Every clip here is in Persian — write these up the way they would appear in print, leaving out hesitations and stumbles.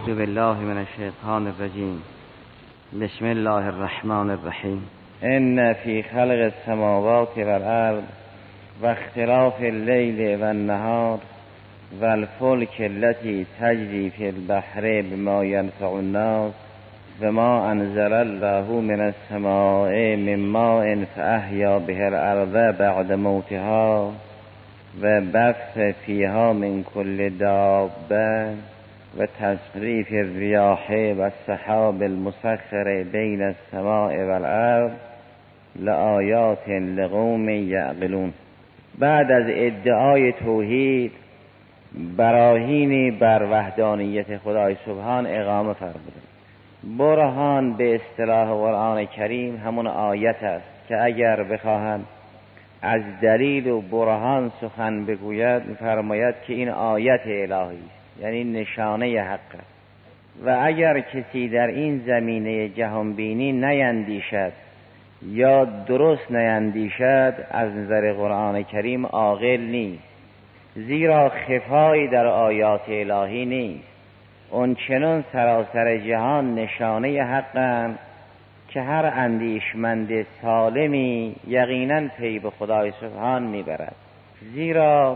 بالله من الشیطان الرجیم. بسم الله الرحمن الرحیم. ان فی خلق السماوات والارض و اختلاف اللیل و النهار و الفلک التي تجری فی البحر بما ینفع الناس و ما انزل الله من السماء من ماء فاحیا به الارض بعد موتها و بث فیها من کل دابه و تصریف الریاح و السحاب المسخر بین السماء والارض لآیات لقوم یعقلون. بعد از ادعای توحید براهینی بر وحدانیت خدای سبحان اقامه فرموده. برهان به اصطلاح قرآن کریم همون آیت است که اگر بخواهند از دلیل و برهان سخن بگوید می‌فرماید که این آیت الهی است، یعنی نشانه حق است. و اگر کسی در این زمینه جهانبینی نیندیشد یا درست نیندیشد از نظر قرآن کریم عاقل نیست، زیرا خفایی در آیات الهی نیست. اون چنان سراسر جهان نشانه حقند که هر اندیشمند سالمی یقینا پی به خدای سبحان میبرد، زیرا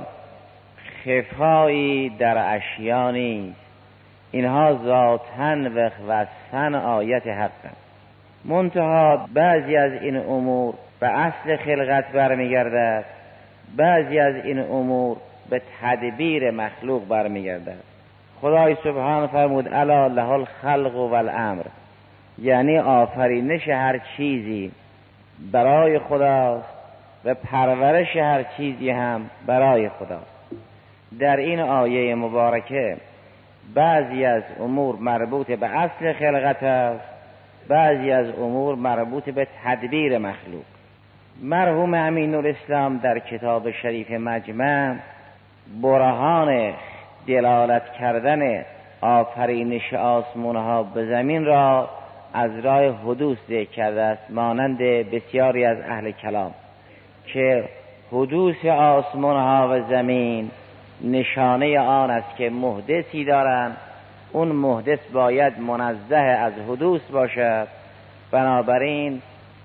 خفایی در اشیا نیست. اینها ذاتاً و وصفاً آیت حقند. منتها بعضی از این امور به اصل خلقت برمیگردد، بعضی از این امور به تدبیر مخلوق برمیگردد. خدای سبحان فرمود الا له الخلق والامر، یعنی آفرینش هر چیزی برای خداست و پرورش هر چیزی هم برای خداست. در این آیه مبارکه بعضی از امور مربوط به اصل خلقت است، بعضی از امور مربوط به تدبیر مخلوق. مرحوم امین الاسلام در کتاب شریف مجمع برهان دلالت کردن آفرینش آسمانها به زمین را از راه حدوث ذکر کرده است، مانند بسیاری از اهل کلام که حدوث آسمانها و زمین نشانه آن است که محدثی دارند. اون محدث باید منزه از حدوث باشد. بنابراین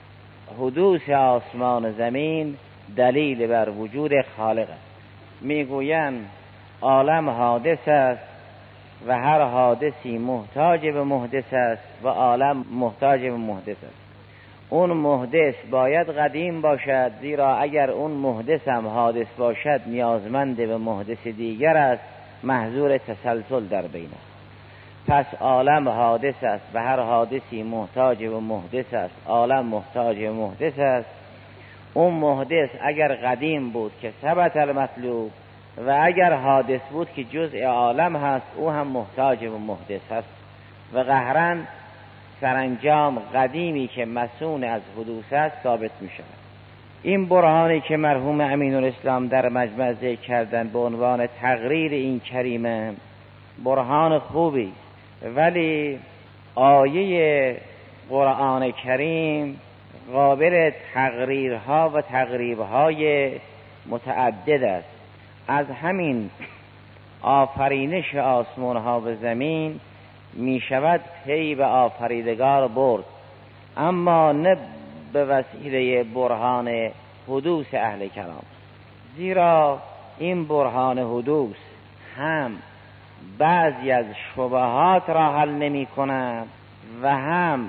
حدوث آسمان و زمین دلیل بر وجود خالق است. میگویند عالم حادث است و هر حادثی محتاج به محدث است و عالم محتاج به محدث است. اون محدث باید قدیم باشد، زیرا اگر اون محدث هم حادث باشد نیازمند به محدث دیگر است، محظور تسلسل در بین است. پس عالم حادث است و هر حادثی محتاج به محدث است، عالم محتاج به محدث است. اون محدث اگر قدیم بود که ثبت المطلوب و اگر حادث بود که جزء عالم هست، او هم محتاج به محدث است و قهراً سرانجام قدیمی که مسئول از حدوث است ثابت می شود. این برهانی که مرحوم امین الاسلام در مجمع ذکر کردن به عنوان تقریر این کریمه برهان خوبی، ولی آیه قرآن کریم قابل تقریرها و تقریبهای متعدد است. از همین آفرینش آسمانها و زمین می شود پی به آفریدگار برد، اما نه به وسیله برهان حدوث اهل کلام، زیرا این برهان حدوث هم بعضی از شبهات را حل نمی کند و هم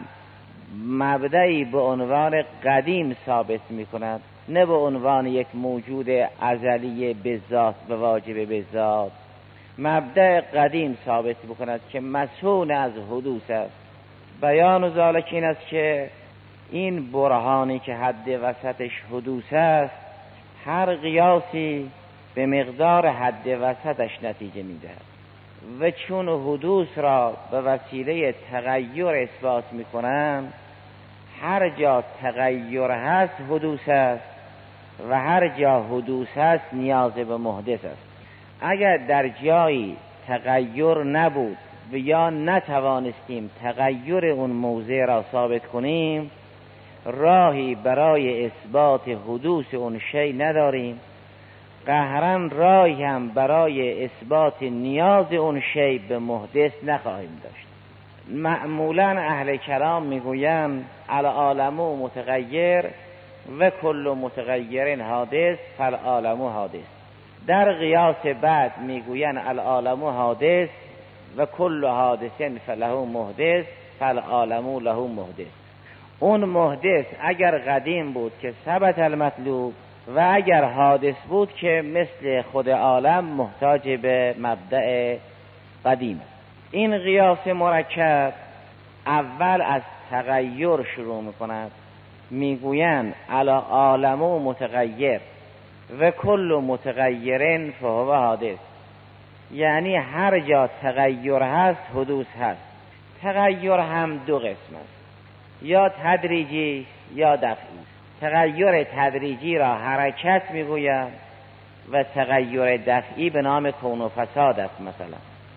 مبدئی به عنوان قدیم ثابت می کند، نه به عنوان یک موجود ازلی به ذات به واجب به ذات. مبدأ قدیم ثابت بکند که مسئول از حدوث است. بیان ذالک این است که این برهانی که حد وسطش حدوث است، هر قیاسی به مقدار حد وسطش نتیجه میدهد و چون حدوث را به وسیله تغییر اثبات میکنند، هر جا تغییر هست حدوث است و هر جا حدوث است نیاز به محدث است. اگر در جایی تغییر نبود و یا نتوانستیم تغییر اون موضع را ثابت کنیم، راهی برای اثبات حدوث اون شی نداریم. قهرن رای هم برای اثبات نیاز اون شی به محدث نخواهیم داشت. معمولا اهل کلام میگویند العالم متغیر و کل متغیر حادث فالعالم حادث. در قیاس بعد میگویند العالم حادث و کل حادث فله محدث فالعالم له محدث. اون محدث اگر قدیم بود که ثبت المطلوب و اگر حادث بود که مثل خود عالم محتاج به مبدأ قدیم. این قیاس مرکب اول از تغییر شروع میکند، میگویند العالم متغیر و کل متغیر فهو حادث. یعنی هر جا تغییر هست حدوث هست. تغییر هم دو قسم است، یا تدریجی یا دفعی. تغییر تدریجی را حرکت میگویند و تغییر دفعی به نام کون و فساد است. مثلا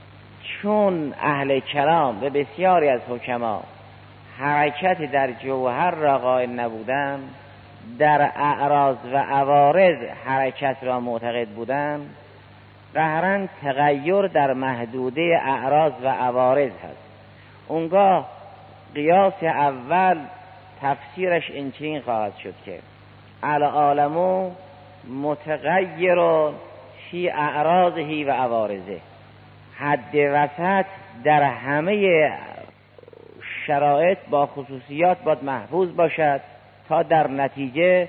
چون اهل کلام و بسیاری از حکما حرکت در جوهر را قائل نبودند، در اعراض و عوارض حرکت را معتقد بودند، قهرن تغییر در محدوده اعراض و عوارض هست. اونگاه قیاس اول تفسیرش اینچنین خواهد شد که العالم متغیر فی اعراضه و عوارضه. حد وسط در همه شرایط با خصوصیات باید محفوظ باشد تا در نتیجه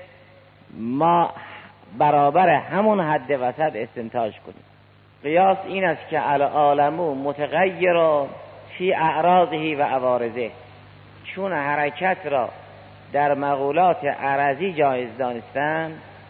ما برابر همون حد وسط استنتاج کنیم. قیاس این است که العالم متغیر فی اعراضه و عوارضه. چون حرکت را در مقولات عرضی جایز دانستند،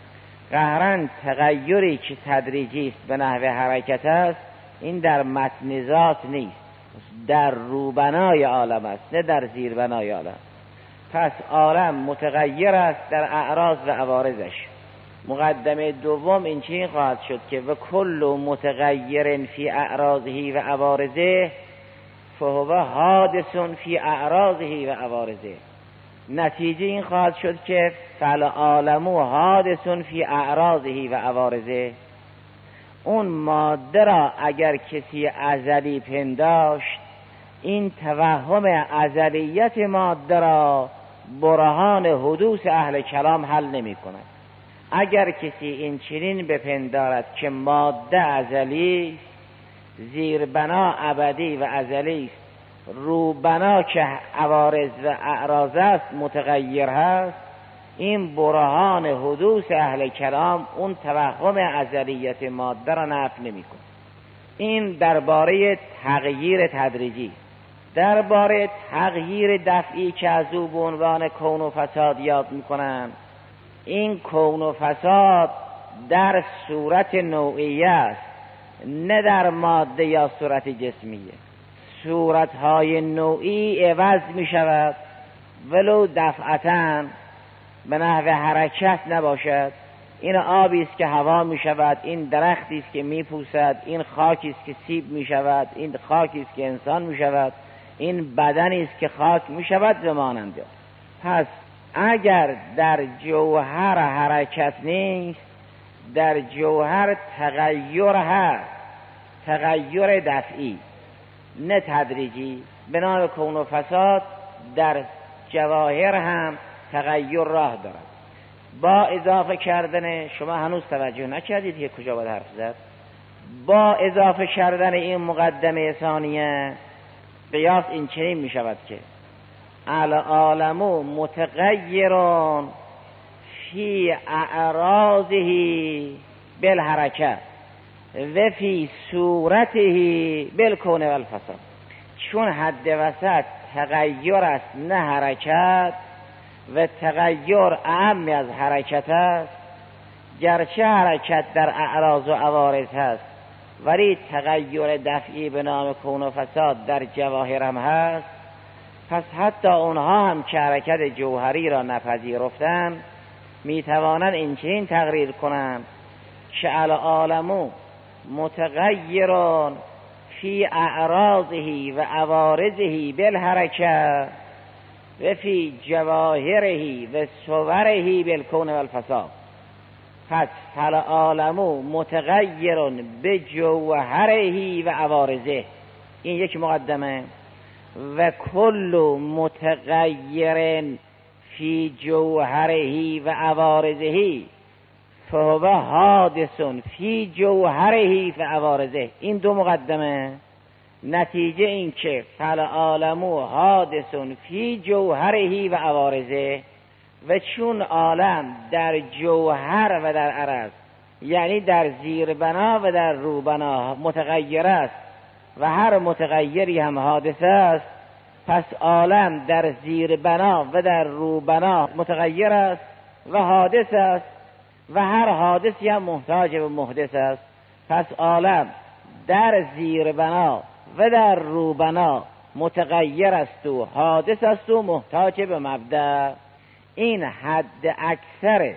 قهرن تغییری که تدریجی است به نحو حرکت است، این در متن ذات نیست، در روبنای عالم است نه در زیربنای عالم. پس عالم متغیر است در اعراض و عوارضش. مقدمه دوم این چنین خواهد شد که و کل متغیر فی اعراضه و عوارضه فهو حادث فی اعراضه و عوارضه. نتیجه این خواهد شد که فالعالم حادث فی اعراضه و عوارضه. اون ماده را اگر کسی ازلی پنداشت، این توهم ازلیت ماده را برهان حدوث اهل کلام حل نمی کند. اگر کسی این چنین بپندارد که ماده ازلی، زیربنا ابدی و ازلی است، روبنا که عوارض و اعراض است متغیر هست، این برهان حدوث اهل کلام اون توهم ازلیت ماده را نفی نمی‌کند. این درباره تغییر تدریجی. درباره تغییر دفعی که از او به عنوان کون و فساد یاد می‌کنند، این کون و فساد در صورت نوعیه است نه در ماده یا صورت جسمیه. صورتهای نوعی عوض می شود ولو دفعتاً به نحو حرکت نباشد. این آبی است که هوا می شود، این درختی است که می پوسد، این خاکی است که سیب می شود، این خاکی است که انسان می شود، این بدنی است که خاک می شود و مانند. پس اگر در جوهر حرکت نیست، در جوهر تغییر هست، تغییر دفعی نه تدریجی، به نام کون و فساد در جواهر هم تغییر راه دارد. با اضافه کردن، شما هنوز توجه نکردید که کجا باید حرف زد، با اضافه کردن این مقدمه ثانیه قیاس این چنین می شود که العالم متغیر فی اعراضه بالحرکت و فی صورته بالکون و الفساد. چون حد وسط تغییر است نه حرکت و تغییر اعم از حرکت است، گرچه حرکت در اعراض و عوارض هست ولی تغییر دفعی به نام کون و فساد در جواهر هم هست. پس حتی اونها هم که حرکت جوهری را نپذیرفتند میتوانند این چنین تقریر کنند که العالم متغیر فی اعراضه و عوارضه بالحرکت و فی جواهره و صوره بالکون و الفساد. پس فالعالم متغیر بجوهره و عوارضه. این یک مقدمه. و کل متغیر فی جوهره و عوارضه فهو حادث فی جوهره و عوارضه. این دو مقدمه. نتیجه این که فالعالم حادث فی جوهره و عوارضه، و چون عالم در جوهر و در عرض، یعنی در زیر بنا و در رو بنا متغیر است و هر متغیری هم حادث است، پس عالم در زیر بنا و در رو بنا متغیر است و حادث است و هر حادثی هم محتاج به محدث است. پس عالم در زیر بنا و در رو بنا متغیر است و حادث است و محتاج به مبدأ. این حد اکثر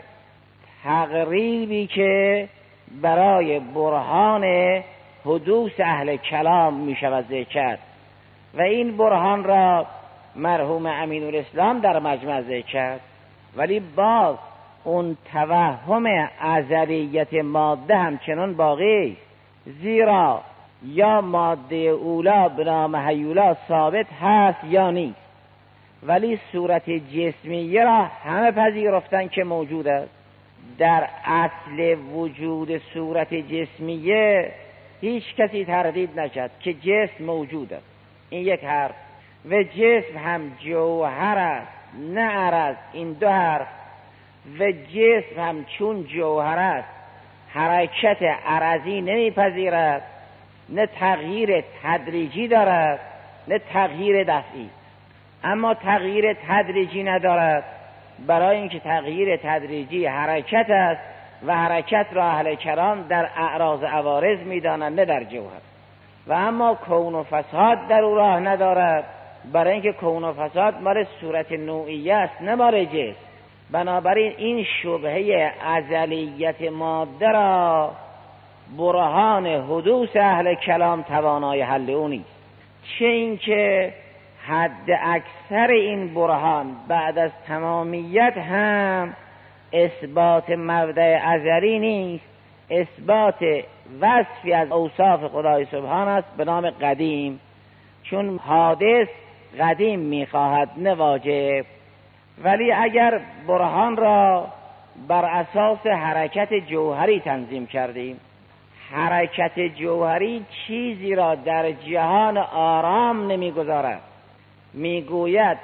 تقریبی که برای برهان حدوث اهل کلام می شود ذکر کرد و این برهان را مرحوم امین الاسلام در مجمع ذکر کرد. ولی باز اون توهم ازلیت ماده همچنان باقی، زیرا یا ماده اولا به نام هیولا ثابت هست یا نیست، ولی صورت جسمیه را همه پذیرفتن که موجود است. در اصل وجود صورت جسمیه هیچ کسی تردید نکرد که جسم موجود است. این یک حرف. و جسم هم جوهر است نه عرض. این دو حرف. و جسم هم چون جوهر است حرکت عرضی نمیپذیرد، نه تغییر تدریجی دارد نه تغییر دفعی. اما تغییر تدریجی ندارد، برای اینکه تغییر تدریجی حرکت است و حرکت را اهل کرام در اعراض عوارض میدانند نه در جوهر. و اما کون و فساد در او راه ندارد، برای اینکه کون و فساد مال صورت نوعیه است نه مال جسم. بنابراین این شبهه ازلیت ماده را برهان حدوث اهل کلام توانای حل او نیست. چه اینکه حد اکثر این برهان بعد از تمامیت هم اثبات مبدأ ازلی نیست، اثبات وصفی از اوصاف خدای سبحان است به نام قدیم، چون حادث قدیم میخواهد نه واجب. ولی اگر برهان را بر اساس حرکت جوهری تنظیم کردیم، حرکت جوهری چیزی را در جهان آرام نمیگذارد. میگوید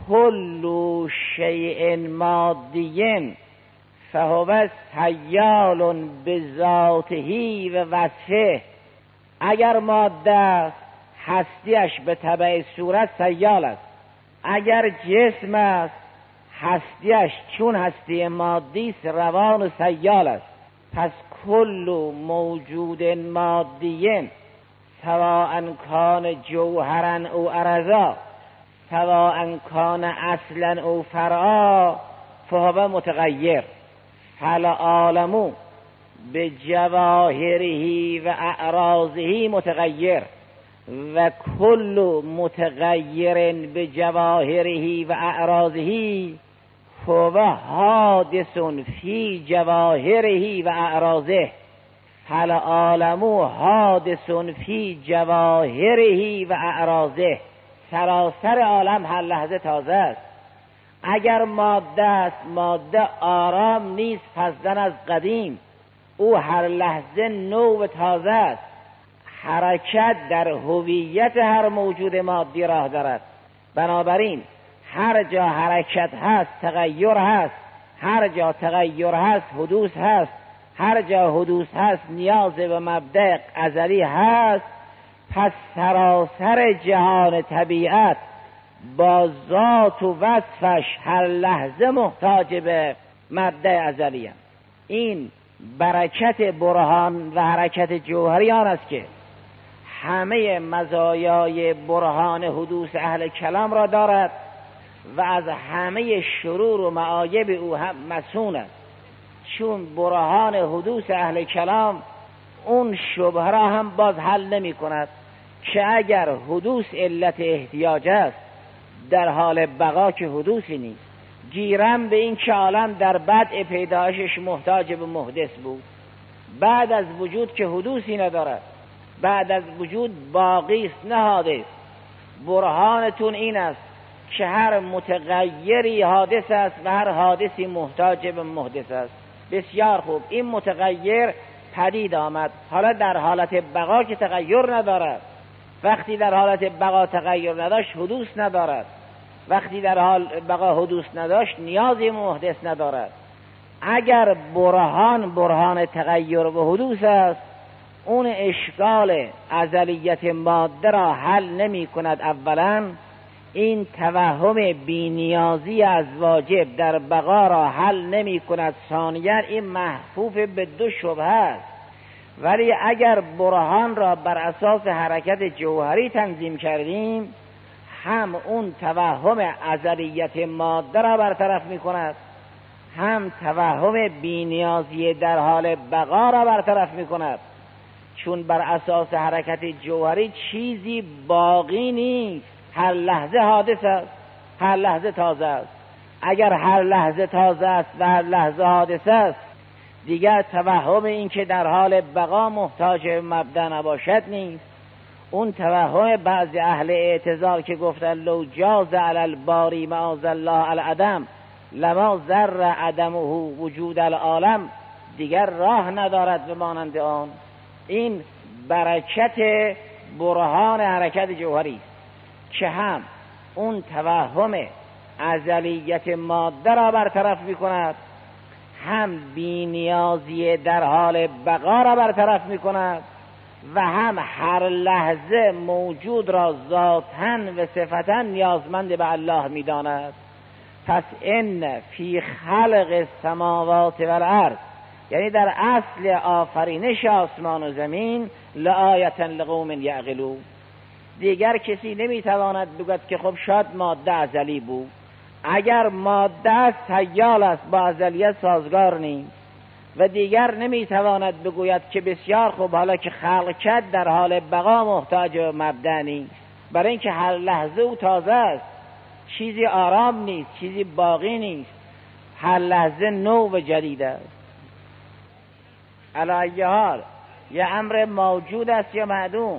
کل شیء مادی فهو سیال بذاته و وصفه. اگر ماده است هستیش به تبع صورت سیال است. اگر جسم است هستیش چون هستی مادی است روان و سیال است. پس کل موجود مادی سواء کان جوهرا او عرضا سواء کان اصلا او فرعا فهو متغیر. فالعالم بجواهره و اعراضه متغیر و کل متغیر بجواهره و اعراضه فهو حادث فی جواهره و اعراضه. فالعالم حادث فی جواهره و اعراضه. سراسر عالم هر لحظه تازه است. اگر ماده است، ماده آرام نیست پس‌زن از قدیم، او هر لحظه نو و تازه است. حرکت در هویت هر موجود مادی راه دارد. بنابراین هر جا حرکت هست تغییر هست، هر جا تغییر هست حدوث هست، هر جا حدوث هست نیاز به مبدأ ازلی هست. پس سراسر جهان طبیعت با ذات و وصفش هر لحظه محتاج به مبدأ ازلی است. این برکت برهان و حرکت جوهری آن است که همه مزایای برهان حدوث اهل کلام را دارد و از همه شرور و معایب او هم مسون است. چون برهان حدوث اهل کلام اون شبهه را هم باز حل نمی کند که اگر حدوث علت احتیاج است در حال بقا که حدوثی نیست، گیرم به این که عالم در بدء پیدایشش محتاج به محدث بود، بعد از وجود که حدوثی ندارد، بعد از وجود باقی است نه حادث. برهانتون این است که هر متغیری حادث است و هر حادثی محتاج به محدث است. بسیار خوب، این متغیر پدید آمد، حالا در حالت بقا که تغییر ندارد. وقتی در حالت بقا تغییر نداشت حدوث ندارد، وقتی در حال بقا حدوث نداشت نیازی محدث ندارد. اگر برهان تغییر و حدوث است، اون اشکال ازلیت ماده را حل نمی کند. اولا این توهم بینیازی از واجب در بقا را حل نمی کند. ثانیا این محفوف به دو شبهه است. ولی اگر برهان را بر اساس حرکت جوهری تنظیم کردیم، هم اون توهم ازلیت ماده را برطرف می کند، هم توهم بینیازی در حال بقا را برطرف می کند. چون بر اساس حرکت جوهری چیزی باقی نیست، هر لحظه حادث است، هر لحظه تازه است. اگر هر لحظه تازه است و هر لحظه حادث است، دیگر توهم این که در حال بقا محتاج مبدا نباشد نیست. اون توهم بعضی اهل اعتزال که گفتن لو جاز علی الباری معاذ الله العدم لما ذر عدمه وجود العالم، دیگر راه ندارد به مانند آن. این برکت برهان حرکت جوهری است که هم اون توهم ازلیت ماده را برطرف می کند، هم بینیازی در حال بقا را برطرف می کند و هم هر لحظه موجود را ذاتاً و صفتاً نیازمند به الله می داند. پس ان فی خلق السماوات والارض، یعنی در اصل آفرینش آسمان و زمین، لآیة لقوم یعقلون. دیگر کسی نمیتواند بگوید که خب شاید ماده ازلی بود. اگر ماده است حیال است، با ازلیت سازگار نیست. و دیگر نمیتواند بگوید که بسیار خوب حالا که خلق کرد در حال بقا محتاج مبدا نیست، برای اینکه هر لحظه او تازه است، چیزی آرام نیست، چیزی باقی نیست، هر لحظه نو و جدید است. علی ای حال یه امر موجود است یا معدوم.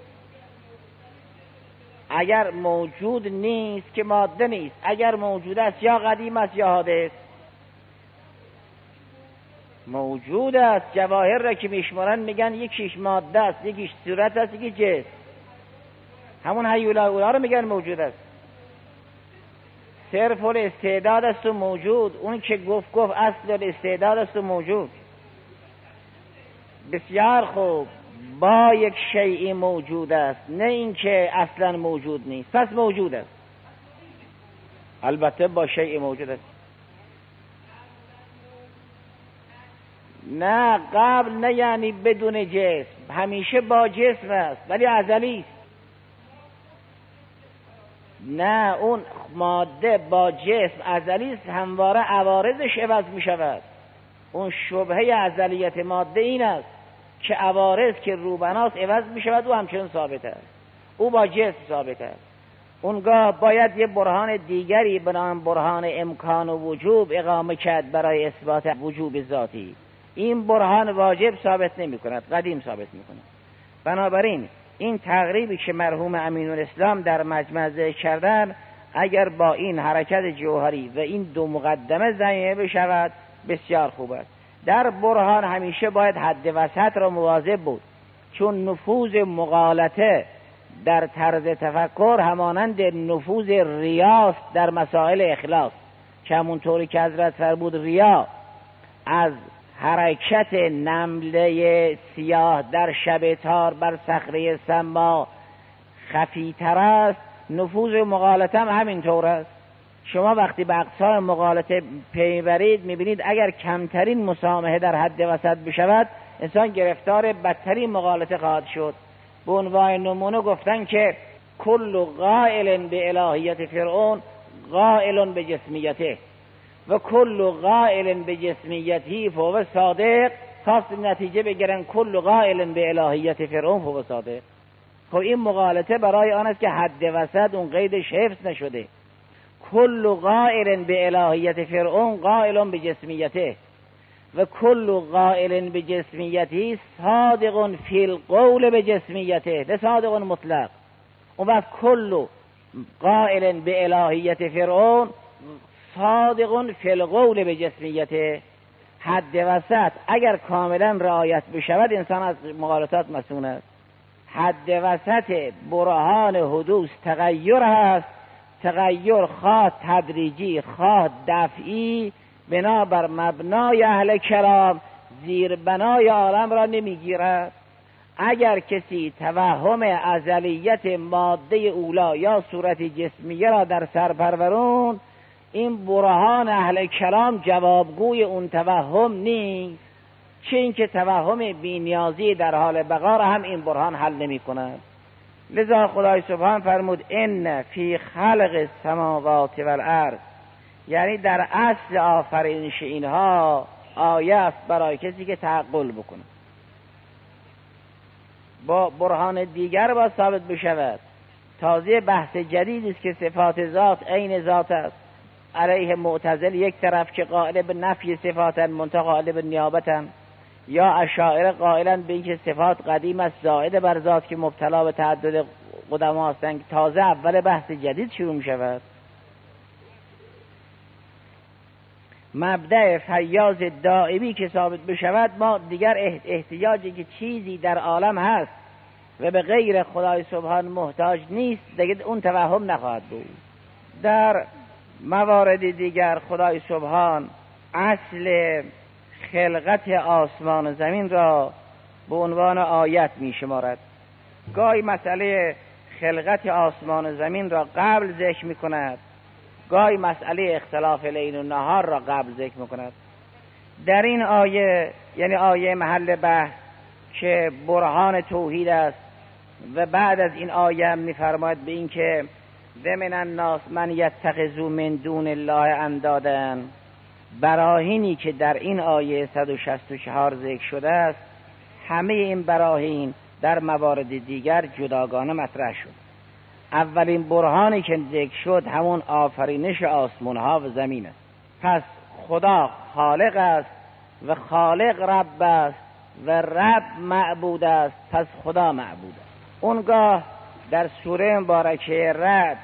اگر موجود نیست که ماده نیست، اگر موجود است یا قدیم است یا حادث. موجود است. جواهر را که میشمارن میگن یکیش ماده است، یکیش صورت است، یکی جسم. همون هیولا اولا رو میگن موجود است. صرف الاستعداد است و موجود. اون که گفت اصل الاستعداد است و موجود. بسیار خوب، با یک شیئی موجود است، نه اینکه اصلا موجود نیست. پس موجود است، البته با شیئی موجود است. نه قبل، نه یعنی بدون جسم، همیشه با جسم است ولی ازلی است. نه، اون ماده با جسم ازلی است، همواره عوارضش عوض می شود. اون شبهه ازلیت ماده این است که عوارض که روبناست عوض می شود، او همچنان ثابت است. او با جسم ثابت است. اونگاه باید یه برهان دیگری به نام برهان امکان و وجوب اقامه کرد برای اثبات وجوب ذاتی. این برهان واجب ثابت نمی کند، قدیم ثابت می کند. بنابراین این تقریبی که مرحوم امینالاسلام در مجمع ذکر کردن، اگر با این حرکت جوهری و این دو مقدمه ضمیمه بشود بسیار خوب است. در برهان همیشه باید حد وسط را مواظب بود، چون نفوذ مغالطه در طرز تفکر همانند نفوذ ریاست در مسائل اخلاص، که همونطوری که حضرت فرمود ریا از حرکت نمله سیاه در شب تار بر صخره سما خفی‌تر است، نفوذ مغالطه هم همینطور است. شما وقتی به اقسام مغالطه پی برید میبینید اگر کمترین مسامحه در حد وسط بشود، انسان گرفتار بدترین مغالطه خواهد شد. به عنوان نمونه گفتن که کل قائل به الهیت فرعون قائل به جسمیته و کل قائل به جسمیتی فهو صادق. خواست نتیجه بگیرن کل قائل به الهیت فرعون فهو صادق. خب این مغالطه برای آن است که حد وسط اون قیدش حفظ نشده. کل قائل به الهیت فرعون قائل به جسمیته و کل قائل به جسمیتی صادق فی القول به جسمیته، نه صادق مطلق. اون وقت کل قائل به الهیت فرعون صادق فی القول به جسمیته. حد وسط اگر کاملا رعایت بشود انسان از مغالطات مسئول است. حد وسط برهان حدوث تغییر هست، تغییر خواه تدریجی خواه دفعی، بنابر مبنای اهل کلام زیر بنای عالم را نمیگیرد. اگر کسی توهم ازلیت ماده اولا یا صورت جسمیه را در سر پرورون، این برهان اهل کلام جوابگوی اون توهم نیست، چه اینکه توهم بی‌نیازی در حال بقا را هم این برهان حل نمی کند. لذا خدای سبحان فرمود ان فی خلق السماوات والارض، یعنی در اصل آفرینش اینها آیه است برای کسی که تعقل بکنه. با برهان دیگر با ثابت بشود. تازه بحث جدیدی است که صفات ذات عین ذات است. علیه معتزل یک طرف که قائل به نفی صفاتن منتها قائل به نیابتن، یا اشاعره قائلن به اینکه صفات قدیم است زائد بر ذات که مبتلا به تعدد قدما هستند. تازه اول بحث جدید شروع می شود. مبدأ فیاض دائمی که ثابت بشود، ما دیگر احتیاجی که چیزی در عالم هست و به غیر خدای سبحان محتاج نیست دیگر اون توهم نخواهد بود. در موارد دیگر خدای سبحان اصل خلقت آسمان و زمین را به عنوان آیت می شمارد. گاهی مسئله خلقت آسمان و زمین را قبل ذکر می کند، گاهی مسئله اختلاف لیل و نهار را قبل ذکر می کند. در این آیه، یعنی آیه محل بحث که برهان توحید است، و بعد از این آیه می فرماید به این که و من الناس من یتخذ من دون الله اندادا، براهینی که در این آیه 164 ذکر شده است، همه این براهین در موارد دیگر جداگانه مطرح شد. اولین برهانی که ذکر شد همون آفرینش آسمان ها و زمین است. پس خدا خالق است و خالق رب است و رب معبود است، پس خدا معبود است. اونگاه در سوره مبارکه رعد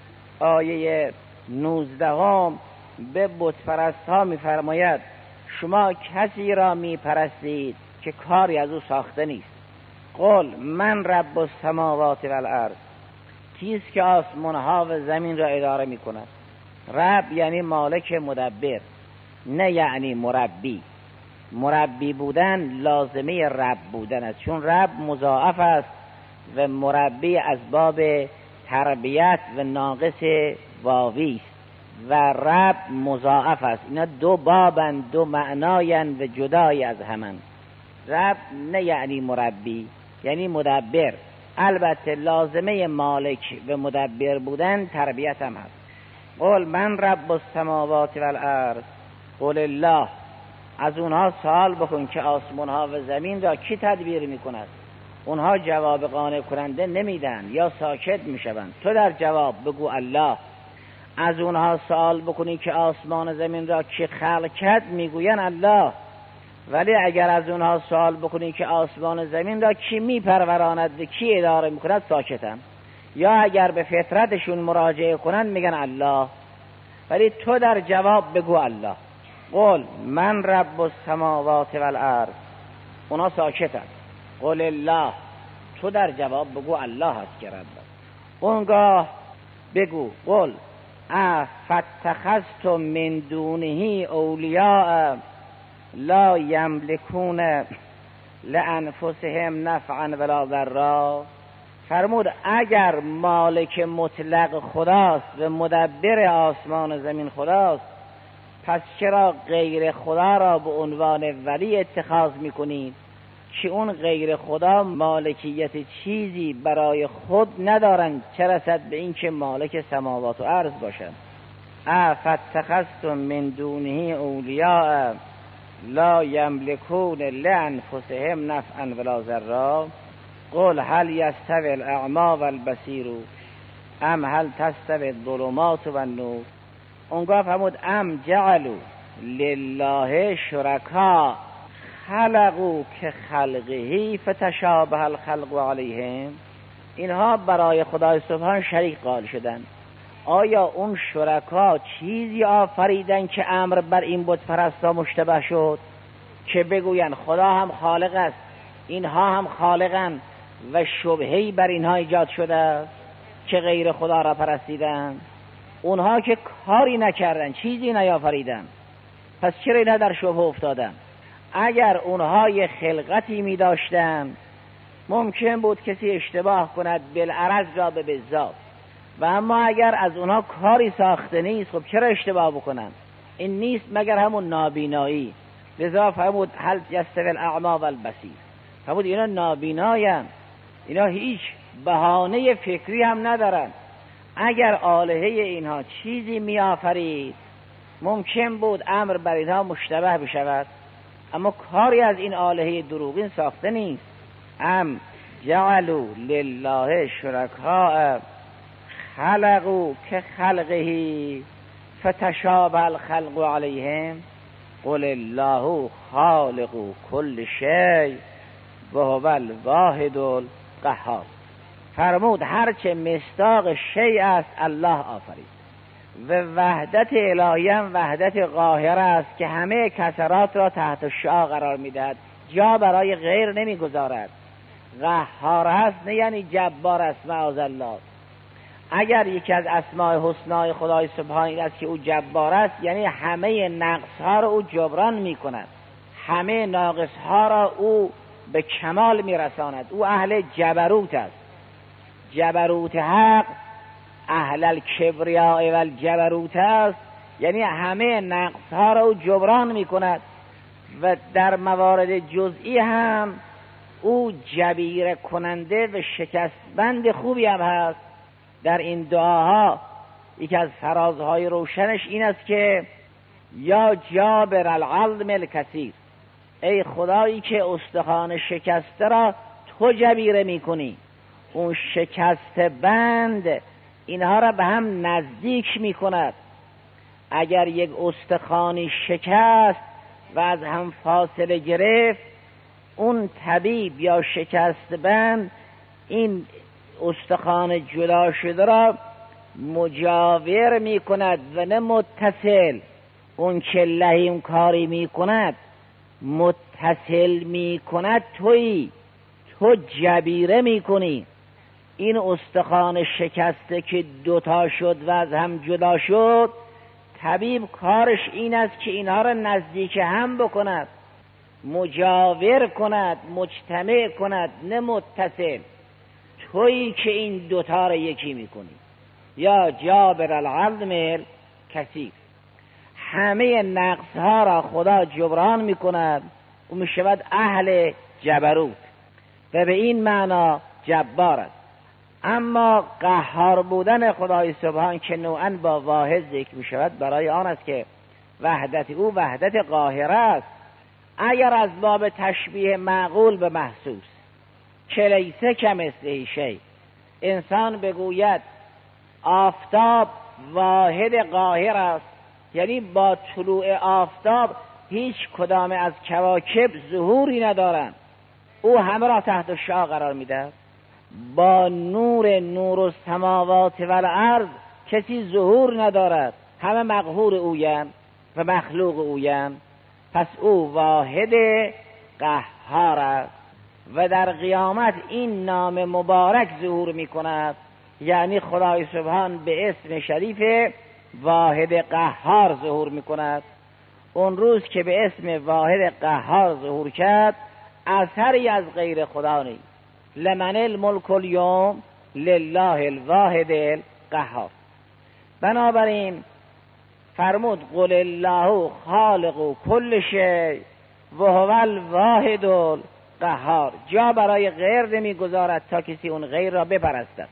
آیه 19 به بت پرست ها می‌فرماید شما کسی را می‌پرستید که کاری از او ساخته نیست. قل من رب السماوات والارض، کیست که آسمان ها و زمین را اداره می‌کند؟ رب یعنی مالک مدبر، نه یعنی مربی. مربی بودن لازمه رب بودن است، چون رب مضاعف است و مربی از باب تربیت و ناقص واوی است و رب مضاعف است. اینا دو بابند، دو معنایند و جدای از همان. رب نه یعنی مربی، یعنی مدبر. البته لازمه مالک و مدبر بودن تربیت هم هست. قل من رب السماوات والارض قل الله، از اونها سوال بکن که آسمان ها و زمین را کی تدبیر میکند؟ اونها جواب قانع کننده نمیدن یا ساکت میشوند. تو در جواب بگو الله. از اونها سوال بکنی که آسمان و زمین را کی خلق کرد؟ میگوین الله. ولی اگر از اونها سوال بکنی که آسمان و زمین را کی میپروراند و کی اداره میکند؟ ساکتن. یا اگر به فطرتشون مراجعه کنند میگن الله. ولی تو در جواب بگو الله. قل من رب السماوات والارض، اونا ساکتن. قل الله، تو در جواب بگو الله هست که رب. اونگاه بگو قل افتخذتم من دونه اولیاء لا یملکون لانفسهم نفعا ولا ضرا. فرمود اگر مالک مطلق خداست و مدبر آسمان و زمین خداست، پس چرا غیر خدا را به عنوان ولی اتخاذ میکنید که اون غیر خدا مالکیت چیزی برای خود ندارند، چه رسد به این که مالک سماوات و ارض باشند. افتخذتم من دونه اولیاء لا یملکون لانفسهم نفعا ولا ضرا قل هل یستوی الاعمی والبصیر ام هل تستوی الظلمات و النور. اونگاه فرمود ام جعلوا لله شرکا خلقوا که خلقه فتشابه الخلق علیهم. اینها برای خدای سبحان شریک قائل شدند. آیا اون شرکا چیزی آفریدن که امر بر این بت پرستا مشتبه شد که بگوین خدا هم خالق است اینها هم خالقن و شبهه‌ای بر اینها ایجاد شده است که غیر خدا را پرستیدن؟ اونها که کاری نکردن، چیزی نیافریدن، پس چرا اینها در شبهه افتادن؟ اگر اونها یه خلقتی می داشتن ممکن بود کسی اشتباه کند بالعرض را به بالذات، و اما اگر از اونها کاری ساخته نیست خب چرا اشتباه بکنن؟ این نیست مگر همون نابینایی. لذا فرمود هل یستوی الاعمی و البصیر. فرمود اینا نابیناین، اینا هیچ بهانه فکری هم ندارن. اگر آلهه اینها چیزی می آفرید ممکن بود امر بر اینها مشتبه بشود، اما کاری از این آلهه دروغین ساخته نیست. ام جعلوا لله شرکاء خلقوا که خلقه فتشابه الخلق علیهم قل الله خالق کل شیء و هو الواحد القهار. فرمود هرچه مصداق شیء است الله آفرید و وحدت الهی هم وحدت قاهره است که همه کسرات را تحت الشعاع قرار میدهد، جا برای غیر نمیگذارد. قهار است نه یعنی جبار است معاذ الله. اگر یکی از اسماء حسنای خدای سبحانه است که او جبار است، یعنی همه نقص ها را او جبران می کند، همه ناقص ها را او به کمال می رساند. او اهل جبروت است. جبروت حق اهل الکبریاء و الجبروت است، یعنی همه نقص ها را او جبران می کند و در موارد جزئی هم او جبیر کننده و شکستبند خوبی هم هست. در این دعاها یکی از فرازهای روشنش این است که یا جابر العظم الکثیر، ای خدایی که استخوان شکسته را تو جبیره میکنی، اون شکست بند اینها را به هم نزدیک میکند. اگر یک استخوانی شکست و از هم فاصله گرفت، اون طبیب یا شکست بند این استخوان جدا شده را مجاور می کند و نه متصل. اون که لحیم کاری می کند متصل می کند، تو جبیره می کنی. این استخوان شکسته که دوتا شد و از هم جدا شد، طبیب کارش این است که اینها را نزدیک هم بکند، مجاور کند، مجتمع کند، نه متصل. تویی که این دوتا را یکی میکنی. یا جابر العظم کثیر، همه نقص ها را خدا جبران میکند و میشود اهل جبروت و به این معنا جبار است. اما قهار بودن خدای سبحان که نوعا با واحد ذکر میشود برای آن است که وحدت او وحدت قاهره است. اگر از باب تشبیه معقول به محسوس که لیسه کمثله شیء، انسان بگوید آفتاب واحد قاهر است، یعنی با طلوع آفتاب هیچ کدام از کواکب ظهوری ندارند، او همه را تحت الشعاع قرار میده. با نور السماوات و الارض کسی ظهور ندارد، همه مقهور اویند و مخلوق اویند. پس او واحد قهار است و در قیامت این نام مبارک ظهور می کند، یعنی خدای سبحان به اسم شریف واحد قهار ظهور می کند. اون روز که به اسم واحد قهار ظهور کرد، اثری از غیر خدا نیست. لمن الملک اليوم لله الواحد القهار. بنابراین فرمود قل الله خالق کل شیء و هو الواحد القهار. جا برای غیر نمیگذارد تا کسی اون غیر را بپرستد.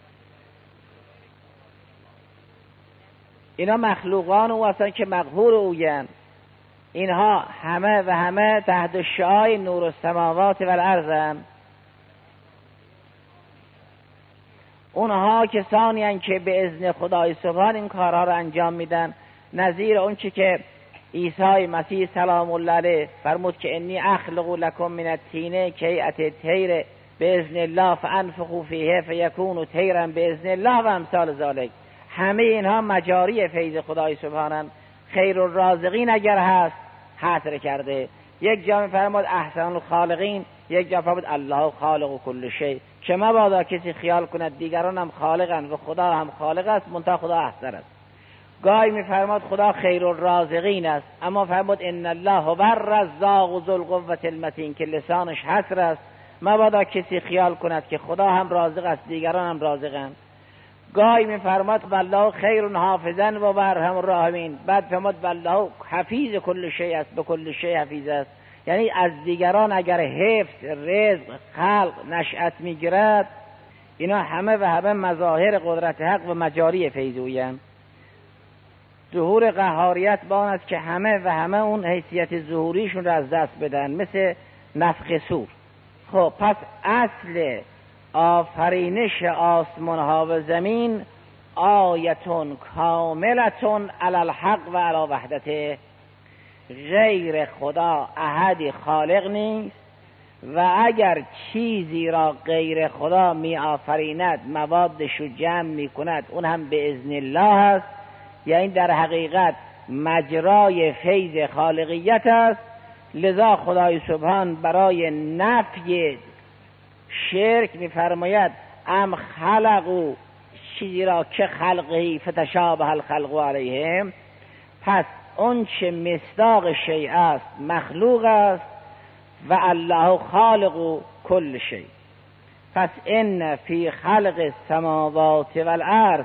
اینا مخلوقان او هستند که مقهور اویند. اینها همه تحت شعاع نور السماوات و الارض. اونها کسانی هستند که به اذن خدای سبحان این کارها رو انجام میدن، نظیر اون چی که عیسی مسیح سلام الله علیه فرمود که انی اخلق لکم من الطین کیئت طیر باذن الله فانفخوا فیه فیکون طیرا باذن الله و امثال ذلک. همه اینها مجاری فیض خدای سبحانند. خیر الرازقین اگر هست حصر کرده، یک جا فرمود احسن الخالقین، یک جا فرمود الله خالق کل شیء، که مبادا کسی خیال کند دیگران هم خالقند و خدا هم خالق است، منتها خدا احسن است. گاهی میفرماد خدا خیر الرازقین است، اما فرمود ان الله هو الرزاق ذو القوة المتین، که لسانش حصر است، مبادا کسی خیال کند که خدا هم رازق است دیگران هم رازقند. گاهی میفرماد والله خیر حافظا و ارحم الراحمین، بعد فرمود والله حفیظ کل شیء است، به کل شیء حفیظ است. یعنی از دیگران اگر حفظ، رزق، خلق، نشأت میگیرد، اینا همه و همه مظاهر قدرت حق و مجاری فیض اویند. ظهور قهاریت با آن است که همه و همه اون حیثیت ظهوریشون رو از دست بدن، مثل نفخ صور. خب پس اصل آفرینش آسمان ها و زمین آیتون کاملتون علی الحق و علی وحدته، غیر خدا احدی خالق نیست و اگر چیزی را غیر خدا می آفریند، موادش رو جمع می کند، اون هم به اذن الله است، یعنی در حقیقت مجرای فیض خالقیت است. لذا خدای سبحان برای نفی شرک می‌فرماید ام خلقوا، چیزی را که خلقی فتشابه الخلق علیهم، پس اون چه مصداق شیء است مخلوق است و الله خالق کل شیء. پس ان فی خلق السماوات والارض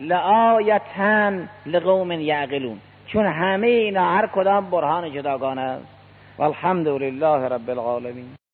لآیة لقوم یعقلون، چون همه اینا هر کدام برهان جداگانه است. والحمد لله رب العالمین.